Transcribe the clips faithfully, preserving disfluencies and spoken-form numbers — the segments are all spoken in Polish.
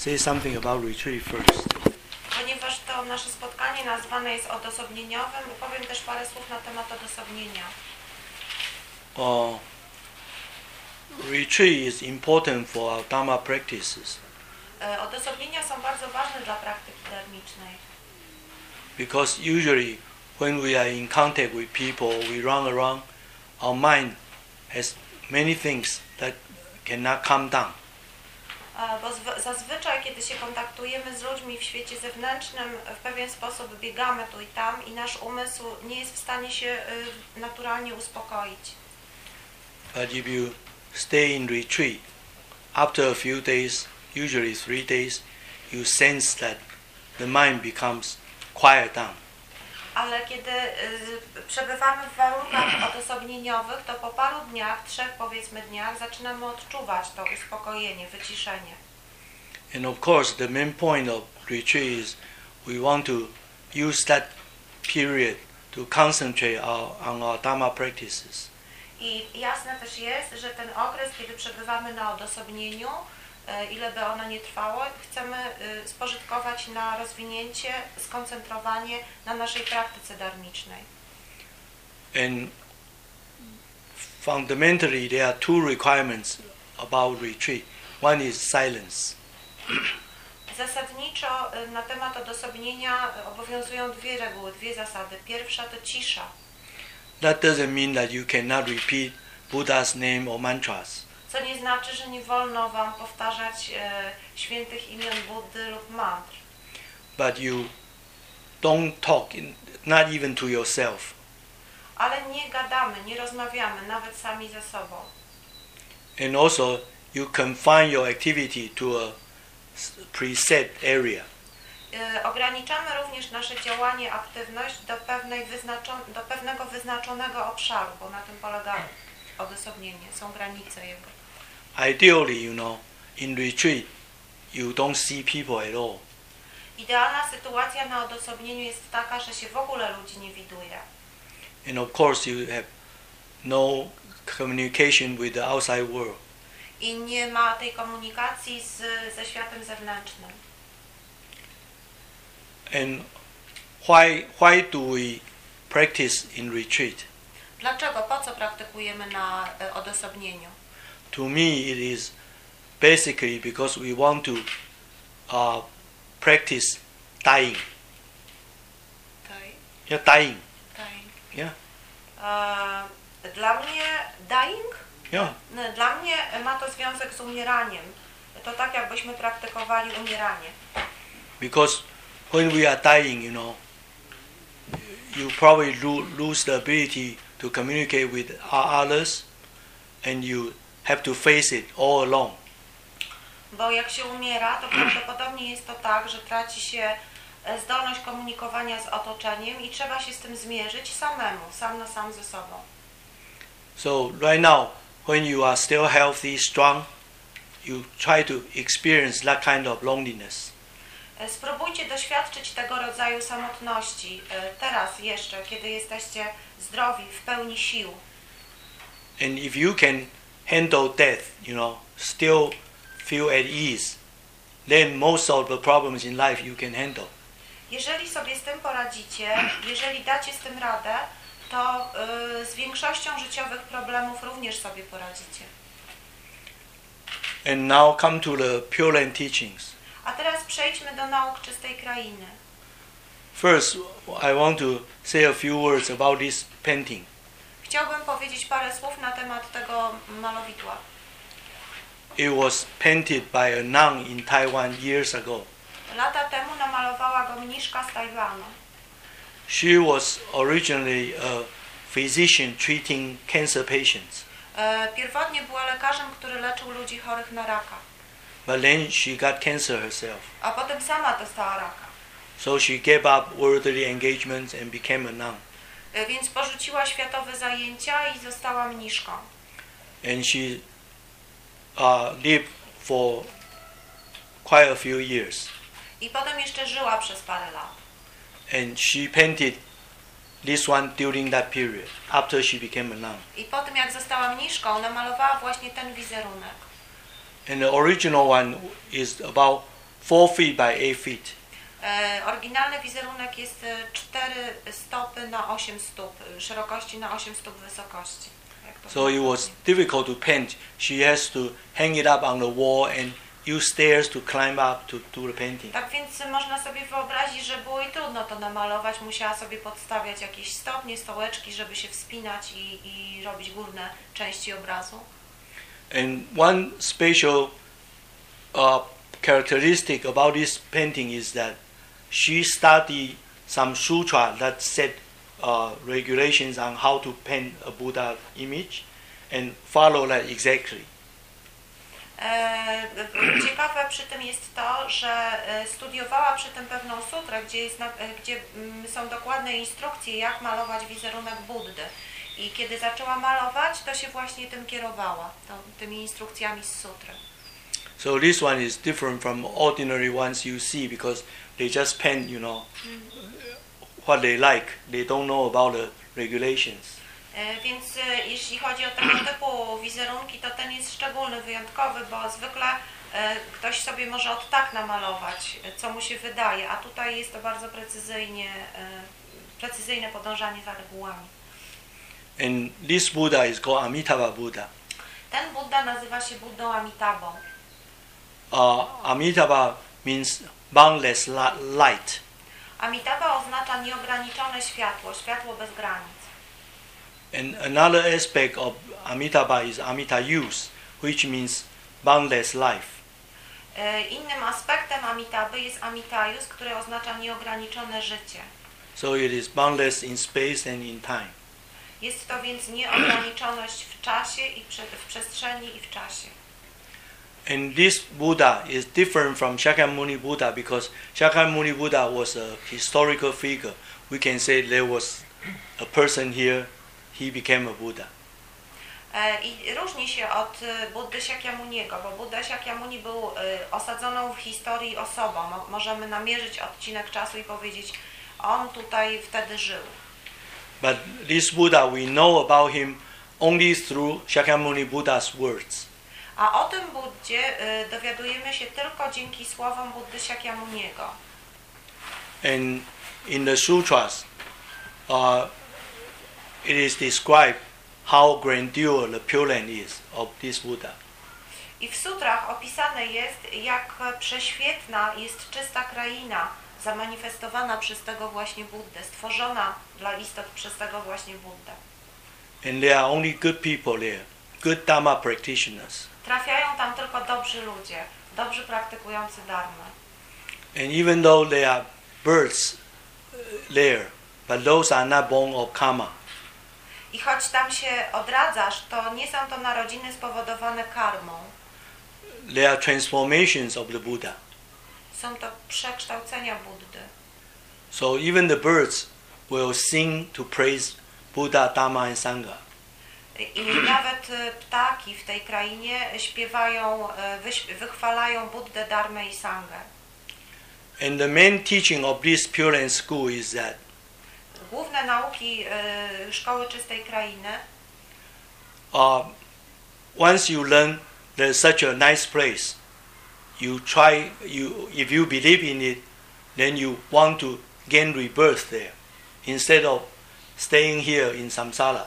say something about retreat first. Ponieważ to nasze spotkanie nazwane jest odosobnieniowym, powiem też parę słów na temat odosobnienia. Uh, retreat is important for our Dharma practices. Odosobnienia są bardzo ważne dla praktyki dharmicznej. Because usually when we are in contact with people, we run around, our mind has many things that cannot calm down. Bo zazwyczaj, kiedy się kontaktujemy z ludźmi w świecie zewnętrznym, w pewien sposób biegamy tu i tam i nasz umysł nie jest w stanie się naturalnie uspokoić. But if you stay in retreat, after a few days, usually three days, you sense that the mind becomes quiet down. Ale kiedy y, przebywamy w warunkach odosobnieniowych, to po paru dniach, trzech powiedzmy dniach, zaczynamy odczuwać to uspokojenie, wyciszenie. And of course, the main point of retreat is we want to use that period to concentrate our, on our Dharma practices. I jasne też jest, że ten okres, kiedy przebywamy na odosobnieniu, ile by ono nie trwało, chcemy spożytkować na rozwinięcie, skoncentrowanie na naszej praktyce dharmicznej. And fundamentally there are two requirements about retreat. One is silence. Zasadniczo na temat odosobnienia obowiązują dwie reguły, dwie zasady. Pierwsza to cisza. That doesn't mean that you cannot repeat Buddha's name or mantras. Co nie znaczy, że nie wolno wam powtarzać e, świętych imion Buddy lub mantr. But you don't talk, in, not even to yourself. Ale nie gadamy, nie rozmawiamy, nawet sami ze sobą. And also you confine your activity to a preset area. E, ograniczamy również nasze działanie, aktywność do, pewnej wyznaczon- do pewnego wyznaczonego obszaru, bo na tym polega odosobnienie, są granice jego. Ideally, you know, in retreat, you don't see people at all. Idealna sytuacja na odosobnieniu jest taka, że się w ogóle ludzi nie widuje. And of course, you have no communication with the outside world. I nie ma tej komunikacji z, ze światem zewnętrznym. And why why do we practice in retreat? Dlaczego? Po co praktykujemy na e, odosobnieniu? To me, it is basically because we want to uh, practice dying. Dying? Yeah, dying. Dying. Yeah. E, dla mnie dying? Yeah. Dla mnie ma to związek z umieraniem. To tak, jakbyśmy praktykowali umieranie. Because when we are dying, you know, you probably lo- lose the ability to communicate with others, and you have to face it all alone. Bo jak się umiera, to prawdopodobnie jest to tak, że traci się zdolność komunikowania z otoczeniem i trzeba się z tym zmierzyć samemu, sam na sam ze sobą. So right now, when you are still healthy, strong, you try to experience that kind of loneliness. Spróbujcie doświadczyć tego rodzaju samotności teraz jeszcze, kiedy jesteście zdrowi, w pełni sił. And if you can handle death, you know, still feel at ease, then most of the problems in life you can handle. Jeżeli sobie z tym poradzicie, jeżeli dacie z tym radę, to y, z większością życiowych problemów również sobie poradzicie. And now come to the Pure Land teachings. A teraz przejdźmy do nauk czystej krainy. First, I want to say a few words about this painting. Chciałbym powiedzieć parę słów na temat tego malowidła. It was painted by a nun in Taiwan years ago. Lata temu namalowała go mniszka z Tajwanu. She was originally a physician treating cancer patients. E, pierwotnie była lekarzem, który leczył ludzi chorych na raka. But then she got cancer herself. A potem sama dostała raka. So she gave up worldly engagements and became a nun. E, więc porzuciła światowe zajęcia i została mniszką. And she uh, lived for quite a few years. I potem jeszcze żyła przez parę lat. And she painted this one during that period, after she became a nun. I po tym, jak została mniszką, namalowała właśnie ten wizerunek. And the original one is about four feet by eight feet. E, oryginalny wizerunek jest cztery stopy na osiem stóp szerokości, na osiem stóp wysokości. So it was difficult to paint. She has to hang it up on the wall and use stairs to climb up to do the painting. Tak więc można sobie wyobrazić, że było jej trudno to namalować. Musiała sobie podstawiać jakieś stopnie, stołeczki, żeby się wspinać i, i robić górne części obrazu. And one special uh, characteristic about this painting is that she studied some sutra that said uh, regulations on how to paint a Buddha image and follow that exactly. E, ciekawe przy tym jest to, że studiowała przy tym pewną sutrę, gdzie, jest na, gdzie są dokładne instrukcje, jak malować wizerunek Buddy. I kiedy zaczęła malować, to się właśnie tym kierowała, to, tymi instrukcjami z sutry. So this one is different from ordinary ones you see because they just paint, you know, what they like. They don't know about the regulations. Więc jeśli chodzi o tego typu wizerunki, to ten jest szczególny, wyjątkowy, bo zwykle ktoś sobie może od tak namalować, co mu się wydaje, a tutaj jest to bardzo precyzyjnie, precyzyjne podążanie za regułami. And this Buddha is called Amitabha Buddha. Ten Buddha nazywa się Buddą Amitabą. Uh, Amitabha means boundless light. Amitabha oznacza nieograniczone światło, światło bez granic. And another aspect of Amitabha is Amitayus, which means boundless life. Innym aspektem Amitaby jest Amitayus, który oznacza nieograniczone życie. So it is boundless in space and in time. Jest to więc nieograniczoność w czasie i w przestrzeni i w czasie. And this Buddha is different from Shakyamuni Buddha because Shakyamuni Buddha was a historical figure. We can say there was a person here, he became a Buddha. I różni się od Buddy Shakyamuniego, bo Buddha Shakyamuni był osadzoną w historii osobą. Możemy namierzyć odcinek czasu i powiedzieć, on tutaj wtedy żył. But this Buddha, we know about him only through Shakyamuni Buddha's words. A o tym Buddzie dowiadujemy się tylko dzięki słowom Buddy Shakyamuniego. And in the sutras, uh, it is described how grandeur the Pure Land is of this Buddha. I w sutrach opisane jest, jak prześwietna jest czysta kraina, zamanifestowana przez tego właśnie Buddę, stworzona dla istot przez tego właśnie Buddę. And there are only good people there, good Dharma practitioners. Trafiają tam tylko dobrzy ludzie, dobrzy praktykujący dharmę. And even though there are births there, but those are not born of karma. I choć tam się odradzasz, to nie są to narodziny spowodowane karmą. There are transformations of the Buddha. Są to przekształcenia Buddy. So even the birds will sing to praise Buddha, Dharma and Sangha. I nawet ptaki w tej krainie śpiewają, wychwalają Buddę, Dharmę i Sangę. And the main teaching of this Pure Land school is that główne nauki y, Szkoły Czystej Krainy, uh, once you learn there's such a nice place, you try, you if you believe in it, then you want to gain rebirth there instead of staying here in samsara.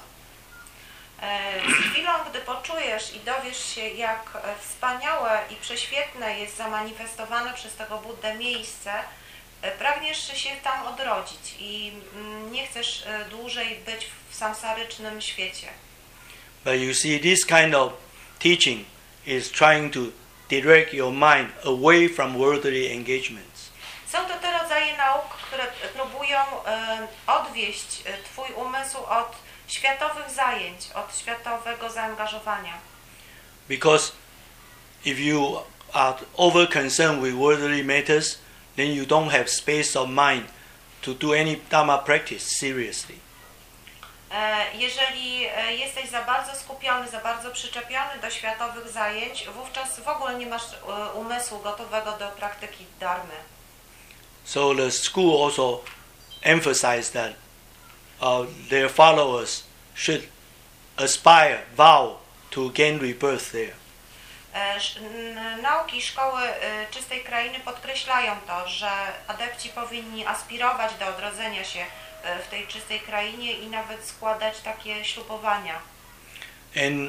Z chwilą, gdy poczujesz i dowiesz się, jak wspaniałe i prześwietne jest zamanifestowane przez tego Buddę miejsce, pragniesz się tam odrodzić i nie chcesz dłużej być w samsarycznym świecie. But you see, this kind of teaching is trying to direct your mind away from worldly engagements. Są to te rodzaje nauk, które próbują odwieść twój umysł od światowych zajęć, od światowego zaangażowania. Because if you are over concerned with worldly matters, then you don't have space of mind to do any Dharma practice seriously. Jeżeli jesteś za bardzo skupiony, za bardzo przyczepiony do światowych zajęć, wówczas w ogóle nie masz umysłu gotowego do praktyki dharmy. So the school also emphasized that uh, their followers should aspire, vow to gain rebirth there. Nauki Szkoły Czystej Krainy podkreślają to, że adepci powinni aspirować do odrodzenia się w tej czystej krainie i nawet składać takie ślubowania. And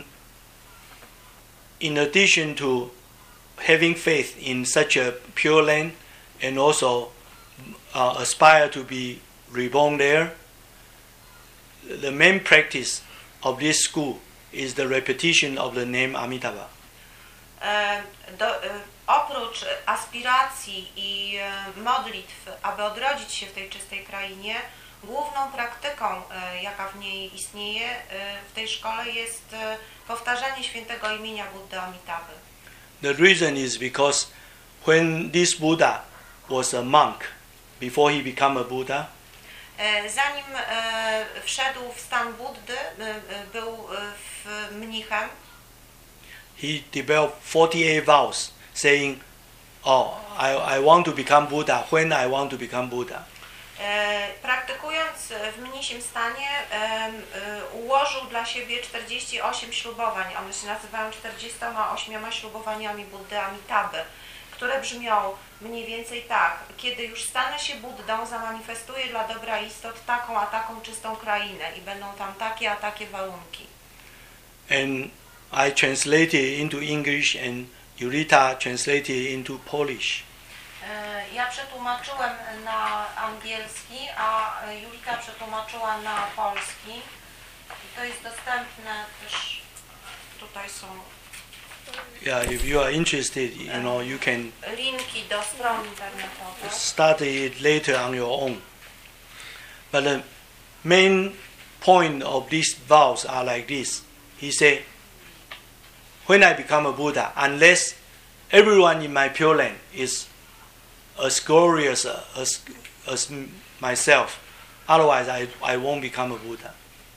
in addition to having faith in such a pure land and also uh, aspire to be reborn there, the main practice of this school is the repetition of the name Amitabha. Do, oprócz aspiracji i modlitw, aby odrodzić się w tej czystej krainie, główną praktyką, jaka w niej istnieje w tej szkole, jest powtarzanie świętego imienia Buddy Amitabhy. The reason is because when this Buddha was a monk, before he became a Buddha, zanim wszedł w stan Buddy, był mnichem, he developed forty-eight vows, saying, "Oh, I, I want to become Buddha when I want to become Buddha." Praktykując w mnisim stanie, ułożył dla siebie czterdzieści osiem ślubowań. One się nazywają czterdziestoma ośmioma ślubowaniami Buddy Amitabhy, które brzmią mniej więcej tak: kiedy już stanę się Buddą, zamanifestuję dla dobra istot taką a taką czystą krainę i będą tam takie a takie warunki. And I translated into English and Yulita translated into Polish. Ja przetłumaczyłem na angielski, a Julita przetłumaczyła na polski. I to jest dostępne też, tutaj są Yeah, if you are interested, you know, you can linki do stron internetowych. study it later on your own. But the main point of these vows are like this. He said, when I become a Buddha, unless everyone in my Pure Land is as glorious as, as myself, otherwise I, I won't become a Buddha.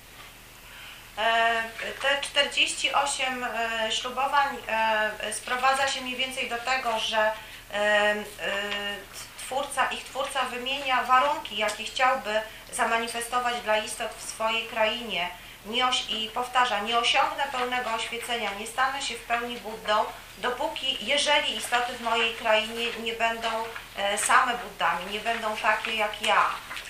Te czterdzieści osiem ślubowań sprowadza się mniej więcej do tego, że twórca, ich twórca wymienia warunki, jakie chciałby zamanifestować dla istot w swojej krainie. Nie oś- I powtarza, nie osiągnę pełnego oświecenia, nie stanę się w pełni Buddą, dopóki, jeżeli istoty w mojej krainie nie będą e, same Buddami, nie będą takie jak ja.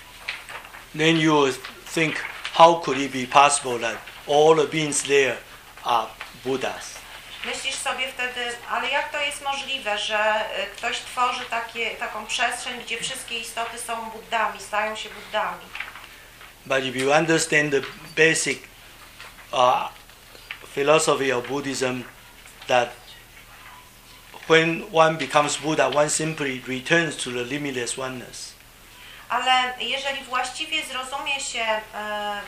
Then you will think, how could it be possible that all the beings there are Buddhas? Myślisz sobie wtedy, ale jak to jest możliwe, że e, ktoś tworzy takie, taką przestrzeń, gdzie wszystkie istoty są Buddami, stają się Buddami? But if you understand the basic uh, philosophy of Buddhism, that when one becomes Buddha, one simply returns to the limitless oneness. Ale jeżeli właściwie zrozumie się e,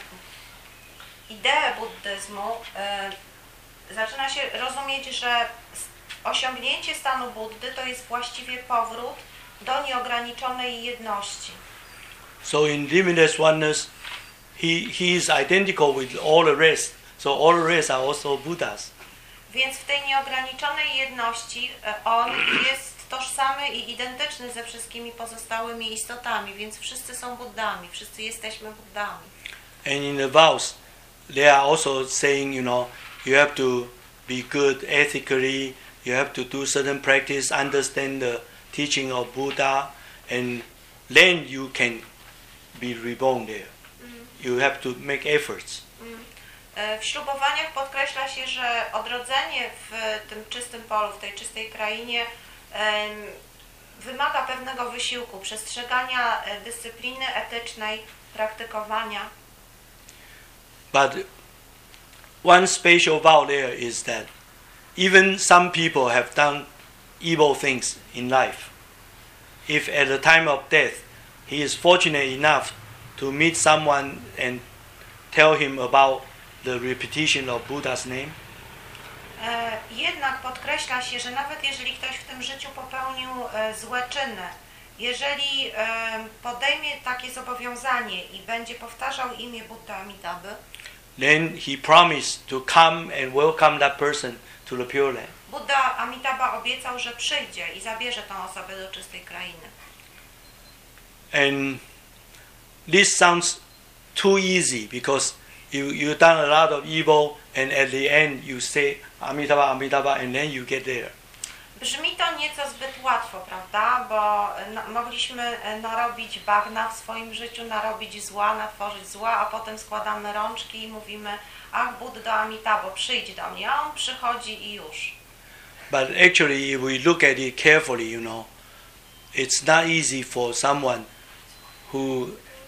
ideę buddyzmu, e, zaczyna się rozumieć, że osiągnięcie stanu Buddy to jest właściwie powrót do nieograniczonej jedności. So in limitless oneness, he, he is identical with all the rest. So all the rest are also Buddhas. Więc w tej nieograniczonej jedności on jest tożsamy i identyczny ze wszystkimi pozostałymi istotami, więc wszyscy są Buddami, wszyscy jesteśmy Buddami. And in the vows, they are also saying, you know, you have to be good ethically, you have to do certain practice, understand the teaching of Buddha, and then you can be reborn there. Mm. You have to make efforts. Mm. W ślubowaniach podkreśla się, że odrodzenie w tym czystym polu, w tej czystej krainie um, wymaga pewnego wysiłku, przestrzegania dyscypliny etycznej, praktykowania. But one special vow there is that even some people have done evil things in life. If at the time of death he is fortunate enough to meet someone and tell him about the repetition of Buddha's name, e, jednak podkreśla się, że nawet jeżeli ktoś w tym życiu popełnił e, złe czyny, jeżeli e, podejmie takie zobowiązanie i będzie powtarzał imię Buddy Amitabhy, then he promised to come and welcome that person to the Pure Land. Budda Amitabha obiecał, że przyjdzie i zabierze tę osobę do czystej krainy. And this sounds too easy because you you done a lot of evil, and at the end you say Amitabha, Amitabha, and then you get there. Brzmi to nieco zbyt łatwo, prawda? Bo no, mogliśmy narobić bagna w swoim życiu, narobić zła, natworzyć zła, a potem składamy rączki i mówimy: ach, Buddha, Amitabho, przyjdź do mnie, a on przychodzi i już. But actually, if we look at it carefully, you know, it's not easy for someone who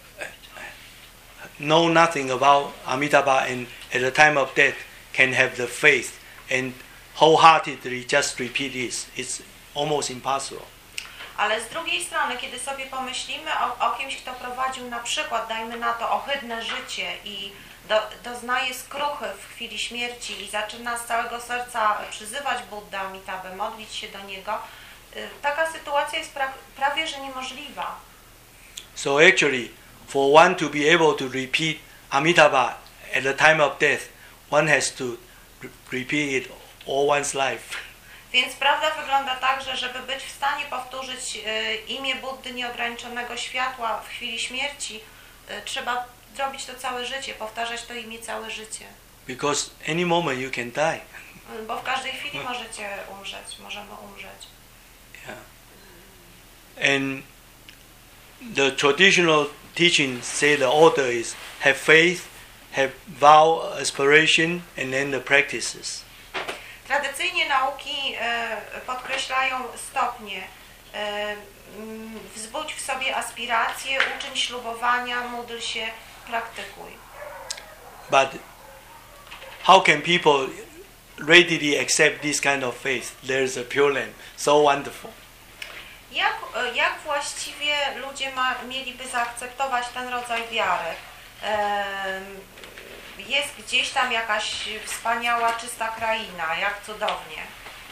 know nothing about Amitabha and at the time of death can have the faith and wholeheartedly just repeat this. It's almost impossible. Ale z drugiej strony, kiedy sobie pomyślimy o, o kimś, kto prowadził na przykład, dajmy na to, ohydne życie i do, doznaje skruchy w chwili śmierci i zaczyna z całego serca przyzywać Buddę, Amitabhę, modlić się do niego, taka sytuacja jest pra, prawie że niemożliwa. So actually, for one to be able to repeat Amitabha at the time of death, one has to re- repeat it all one's life. Więc prawda wygląda tak, że żeby być w stanie powtórzyć y, imię Buddy Nieograniczonego Światła w chwili śmierci, y, trzeba zrobić to całe życie, powtarzać to imię całe życie. Because any moment you can die. Y, Bo w każdej chwili możecie umrzeć, możemy umrzeć. Yeah. And the traditional teachings say the order is have faith, have vow, aspiration, and then the practices. Tradycyjnie nauki y, podkreślają stopnie. Y, mm, wzbudź w sobie aspiracje, uczyń ślubowania, módl się, praktykuj. But how can people readily accept this kind of faith? There's a Pure Land, so wonderful. Jak, jak właściwie ludzie ma, mieliby zaakceptować ten rodzaj wiary? Ehm, jest gdzieś tam jakaś wspaniała, czysta kraina, jak cudownie.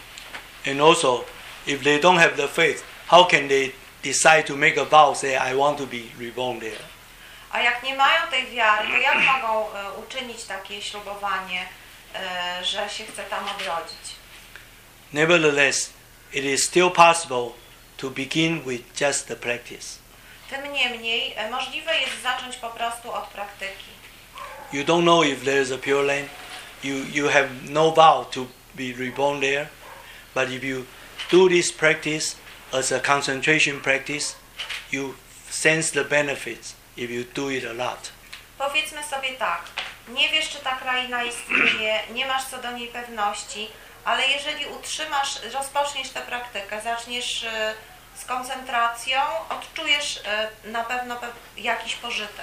And also, if they don't have the faith, how can they decide to make a vow, say, I want to be reborn there? A jak nie mają tej wiary, to jak mogą e, uczynić takie ślubowanie, e, że się chce tam odrodzić? Nevertheless, it is still possible to begin with just the practice. Tym niemniej e, możliwe jest zacząć po prostu od praktyki. You don't know if there is a Pure Land. You, you have no vow to be reborn there. But if you do this practice as a concentration practice, you sense the benefits if you do it a lot. Powiedzmy sobie tak, nie wiesz, czy ta kraina istnieje, nie masz co do niej pewności, ale jeżeli utrzymasz, rozpoczniesz tę praktykę, zaczniesz y, z koncentracją, odczujesz y, na pewno pe jakiś pożytek.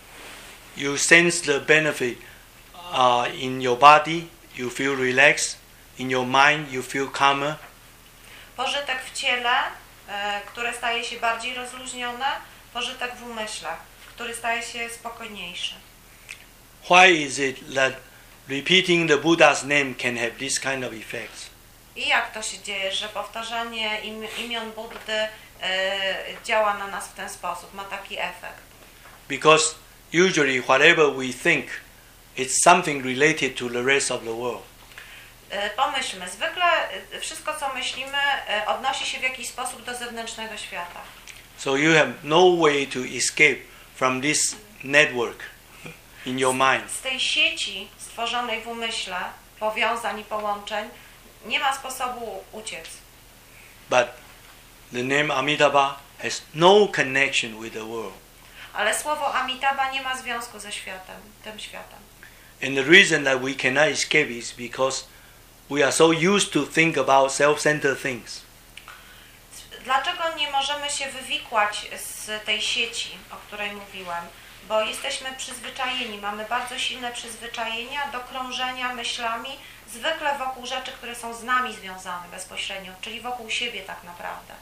You sense the benefit uh, in your body, you feel relaxed, in your mind you feel calmer. Pożytek w ciele, y, które staje się bardziej rozluźnione, pożytek w umyśle, który staje się spokojniejszy. Why is it that repeating the Buddha's name can have this kind of effects? I jak to się dzieje, że powtarzanie im, imion Buddy y, działa na nas w ten sposób, ma taki efekt? Because usually whatever we think, it's something related to the rest of the world. Y, pomyślmy, zwykle y, wszystko co myślimy y, odnosi się w jakiś sposób do zewnętrznego świata. So you have no way to escape from this network in your mind. Z tej sieci stworzonej w umyśle, powiązań i połączeń, nie ma sposobu uciec. But the name Amitabha has no connection with the world. Ale słowo Amitabha nie ma związku ze światem, tym światem. And the reason that we cannot escape is because we are so used to think about self-centered things. Dlaczego nie możemy się wywikłać z tej sieci, o której mówiłem? Bo jesteśmy przyzwyczajeni, mamy bardzo silne przyzwyczajenia do krążenia myślami, zwykle wokół rzeczy, które są z nami związane bezpośrednio, czyli wokół siebie tak naprawdę.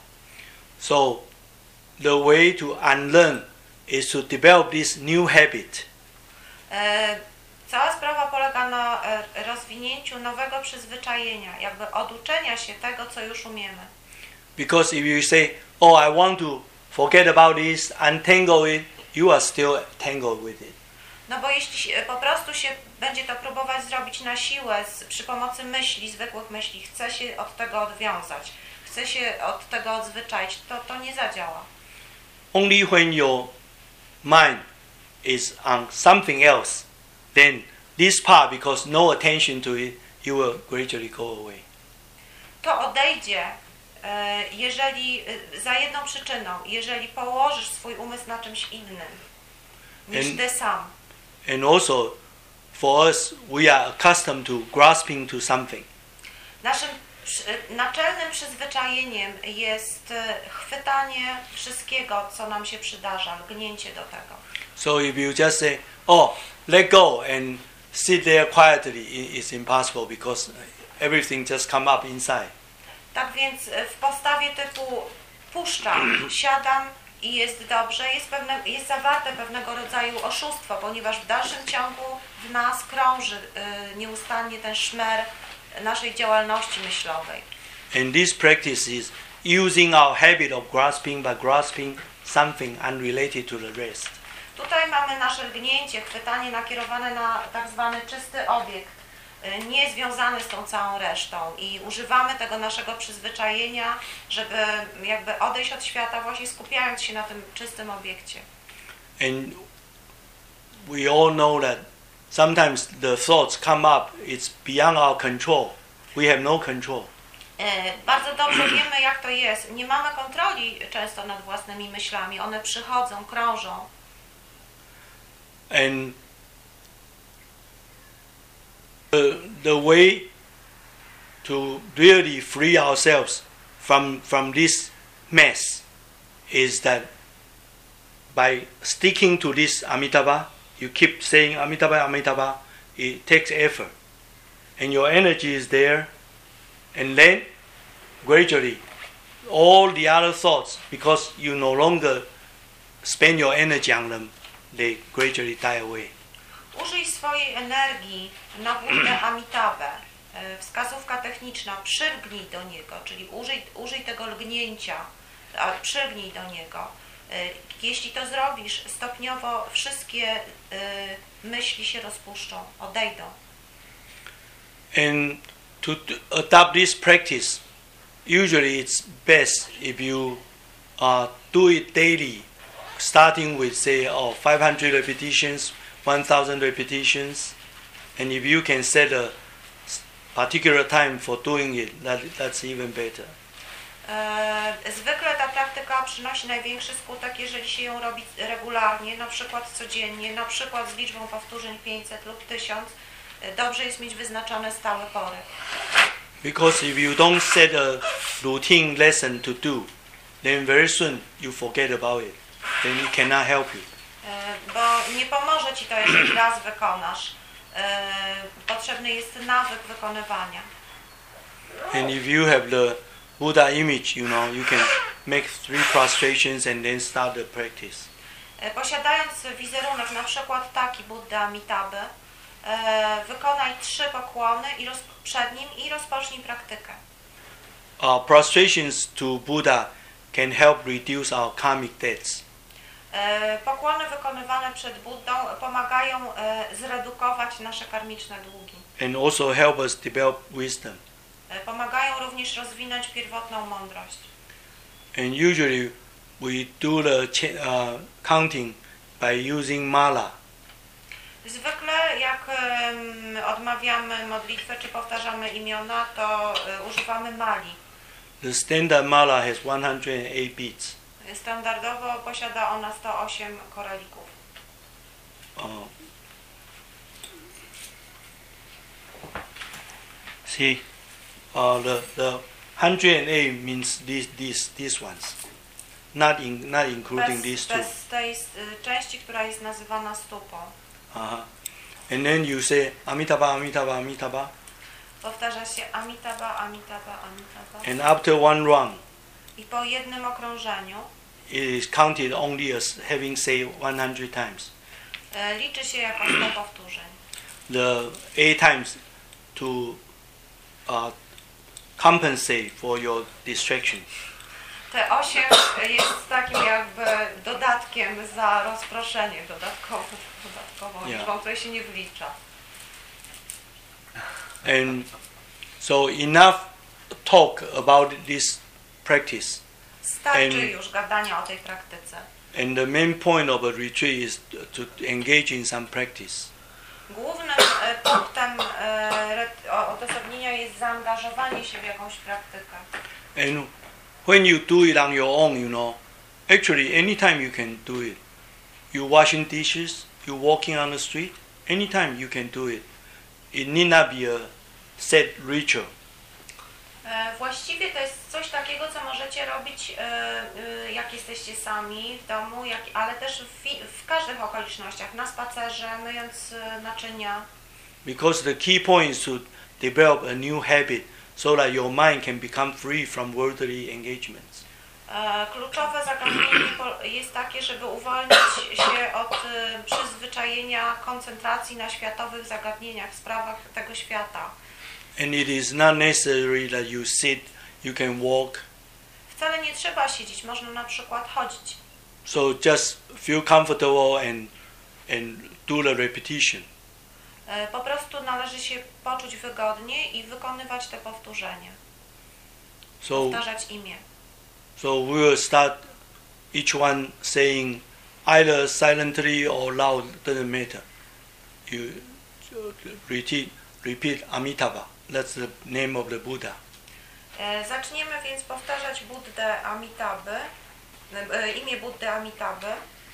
So the way to unlearn is to develop this new habit. E, cała sprawa polega na e, rozwinięciu nowego przyzwyczajenia, jakby oduczenia się tego, co już umiemy. Because if you say, oh, I want to forget about this, untangle it, you are still tangled with it. No bo jeśli po prostu się będzie to próbować zrobić na siłę z, przy pomocy myśli, zwykłych myśli, chce się od tego odwiązać, chce się od tego odzwyczaić, to to nie zadziała. Only when your mind is on something else, then this part, because no attention to it, it will gradually go away. To odejdzie, jeżeli za jedną przyczyną, jeżeli położysz swój umysł na czymś innym niż And- ty sam. And also, for us, we are accustomed to grasping to something. Naszym przy- naczelnym przyzwyczajeniem jest e, chwytanie wszystkiego, co nam się przydarza, lgnięcie do tego. So if you just say, oh, let go and sit there quietly, i- it's impossible because everything just come up inside. Tak więc e, w postawie typu puszczam, siadam i jest dobrze, jest, pewne, jest zawarte pewnego rodzaju oszustwo, ponieważ w dalszym ciągu w nas krąży e, nieustannie ten szmer naszej działalności myślowej. And this practice is using our habit of grasping by grasping something unrelated to the rest. Tutaj mamy nasze lgnięcie, chwytanie nakierowane na tak zwany czysty obiekt, y, nie związany z tą całą resztą i używamy tego naszego przyzwyczajenia, żeby jakby odejść od świata, właśnie skupiając się na tym czystym obiekcie. And we all know that sometimes the thoughts come up, it's beyond our control. We have no control. Y, Bardzo dobrze wiemy, jak to jest. Nie mamy kontroli często nad własnymi myślami. One przychodzą, krążą. And the, the way to really free ourselves from, from this mess is that by sticking to this Amitabha, you keep saying Amitabha, Amitabha, it takes effort. And your energy is there. And then gradually, all the other thoughts, because you no longer spend your energy on them, they gradually die away. Użyj swojej energii na Buddę Amitabę. E, Wskazówka techniczna, przylgnij do niego, czyli użyj, użyj tego lgnięcia, a przylgnij do niego. E, Jeśli to zrobisz, stopniowo wszystkie e, myśli się rozpuszczą, odejdą. And to t- adopt this practice, usually it's best if you uh, do it daily, starting with say oh, five hundred repetitions, one thousand repetitions, and if you can set a s- particular time for doing it, that, that's even better. E, Zwykle ta praktyka przynosi największy skutek, jeżeli się ją robi regularnie, na przykład codziennie, na przykład z liczbą powtórzeń pięćset lub tysiąc. E, Dobrze jest mieć wyznaczone stałe pory. Because if you don't set a routine lesson to do, then very soon you forget about it. Then it cannot help you. E, Bo nie pomoże Ci to, jeżeli raz wykonasz. E, Potrzebny jest nawyk wykonywania. And if you have the Buddha image, you know, you can make three prostrations and then start the practice. E, Posiadając wizerunek, na przykład taki Buddy Amitaby, e, wykonaj trzy pokłony i roz, przed nim i rozpocznij praktykę. Our prostrations to Buddha can help reduce our karmic debts. E, Pokłony wykonywane przed Buddą pomagają e, zredukować nasze karmiczne długi. And also help us develop wisdom. E, Pomagają również rozwinąć pierwotną mądrość. And usually we do the ch- uh, counting by using mala. Zwykle jak em, odmawiamy modlitwę czy powtarzamy imiona, to e, używamy mali. The standard mala has one hundred eight beats. Standardowo posiada ona sto osiem koralików. Uh, see, uh, the the one hundred eight means these these these ones, not in not including Bez, these two. bez tej s- y, części, która jest nazywana stupą. Uh-huh. And then you say Amitabha, Amitabha, Amitabha, Powtarza się Amitabha, Amitabha, Amitabha. and after one run, I po jednym okrążeniu it is counted only as having said one hundred times. e, liczy się jako sto powtórzeń. The eight times to uh, compensate for your distraction. Te osiem jest takim jakby dodatkiem za rozproszenie, dodatkową, dodatkową Yeah. liczbą, której się nie wlicza. And so enough talk about this practice. Starczy And- już gadania o tej praktyce. And the main point of a retreat is to engage in some practice. Głównym e, punktem e, odosobnienia jest zaangażowanie się w jakąś praktykę. And when you do it on your own, you know, actually anytime you can do it. You washing dishes, you walking on the street, anytime you can do it. It need not be a set ritual. E, właściwie to jest coś takiego, co możecie robić, e, e, jak jesteście sami w domu, jak, ale też w, w każdych okolicznościach, na spacerze, myjąc e, naczynia. Because the key point is to develop a new habit so that your mind can become free from worldly engagements. E, kluczowe zagadnienie jest takie, żeby uwolnić się od e, przyzwyczajenia koncentracji na światowych zagadnieniach, sprawach tego świata. And it is not necessary that you sit, you can walk. Wcale nie trzeba siedzieć, można na przykład chodzić. So just feel comfortable and and do the repetition. E, po prostu należy się poczuć wygodnie i wykonywać te powtórzenie. So Powtarzać imię. so we will start each one saying either silently or loud, doesn't matter. You repeat repeat Amitabha. That's the name of the Buddha. E, zaczniemy więc powtarzać Buddę Amitabhy, e, imię Buddy Amitabhy,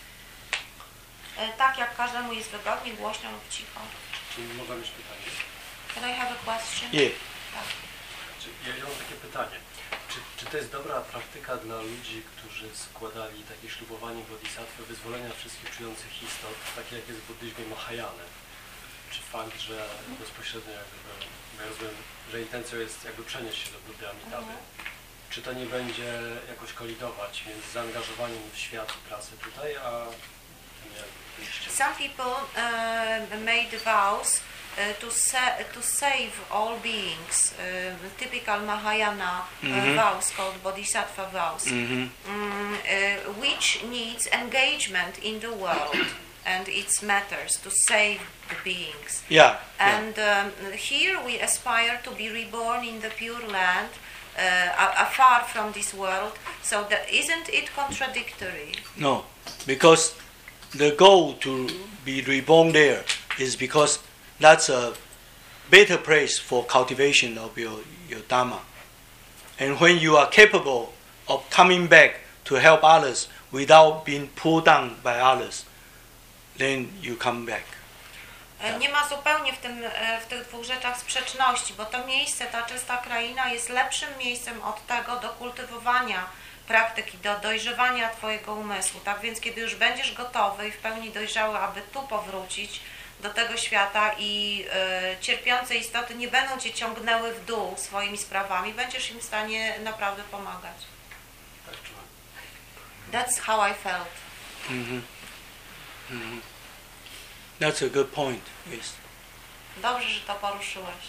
e, tak jak każdemu jest wygodnie, głośno lub cicho. Czy mogę mieć pytanie? Can I have a question? Yeah. Tak. Czy, ja, ja mam takie pytanie. Czy, czy to jest dobra praktyka dla ludzi, którzy składali takie ślubowanie bodhisattwy, wyzwolenia wszystkich czujących istot, takie jak jest w buddyzmie Mahayana? Czy fakt, że bezpośrednio jakby, ja rozumiem, że intencją jest jakby przenieść się do Buddy Amitabhy, mhm. czy to nie będzie jakoś kolidować między zaangażowaniem w świat i pracę tutaj, a nie wyjściem? Some people uh, made vows uh, to, sa to save all beings, uh, typical Mahayana uh, mm-hmm. vows called Bodhisattva vows, mm-hmm. um, uh, which needs engagement in the world and its matters to save the beings. Yeah. And um, here we aspire to be reborn in the pure land, uh, afar from this world. So that, isn't it contradictory? No, because the goal to be reborn there is because that's a better place for cultivation of your, your Dharma. And when you are capable of coming back to help others without being pulled down by others, then you come back. Nie ma zupełnie w, tym, w tych dwóch rzeczach sprzeczności, bo to miejsce, ta czysta kraina jest lepszym miejscem od tego do kultywowania praktyki, do dojrzewania Twojego umysłu. Tak więc kiedy już będziesz gotowy i w pełni dojrzały, aby tu powrócić do tego świata i y, cierpiące istoty nie będą Cię ciągnęły w dół swoimi sprawami, będziesz im w stanie naprawdę pomagać. That's how I felt. Mm-hmm. Mm-hmm. That's a good point. Yes. Dobrze, że to poruszyłeś.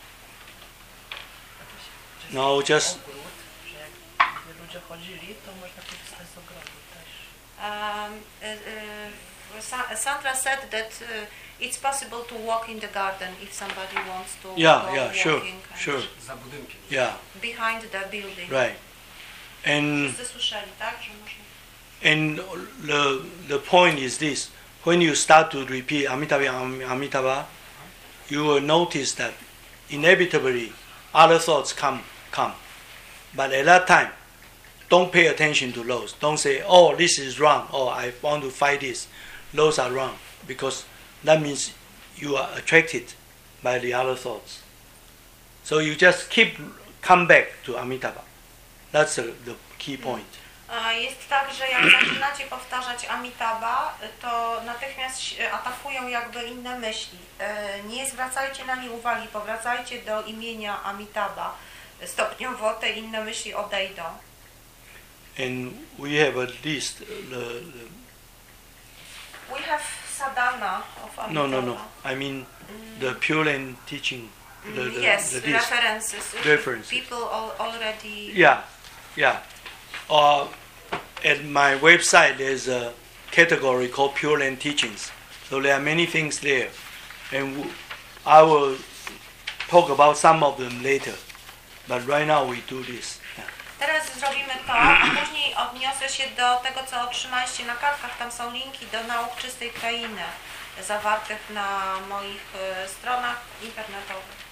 No, just. Ogród, że jak ludzie chodzili, to można korzystać z ogrodu też. Um, uh, uh, Sandra said that uh, it's possible to walk in the garden if somebody wants to. Yeah, go yeah, walking sure, and sure. Za budynkiem. Yeah. Behind the building. Right. And. Wszyscy słyszeli, tak, że można. And the the point is this: when you start to repeat Amitabha, Amitabha, you will notice that inevitably other thoughts come, come. But at that time, don't pay attention to those. Don't say, "Oh, this is wrong," or "I want to fight this." Those are wrong because that means you are attracted by the other thoughts. So you just keep come back to Amitabha. That's the, the key point. Jest tak, że jak zaczynacie powtarzać Amitabha, to natychmiast atakują jakby inne myśli. Nie zwracajcie na nie uwagi, powracajcie do imienia Amitabha. Stopniowo te inne myśli odejdą. And we have at least the, the We have sadhana of Amitabha. no no no. I mean the Pure Land teaching. The, the, yes, the references. references. People al already. Yeah, yeah. Uh, at my website, there's a category called Pure Land Teachings. So there are many things there, and w I will talk about some of them later. But right now we do this. Yeah. Teraz zrobimy to, a później odniosę się do tego, co otrzymaliście na kartkach. Tam są linki do nauk czystej krainy. zawartych na moich e, stronach internetowych.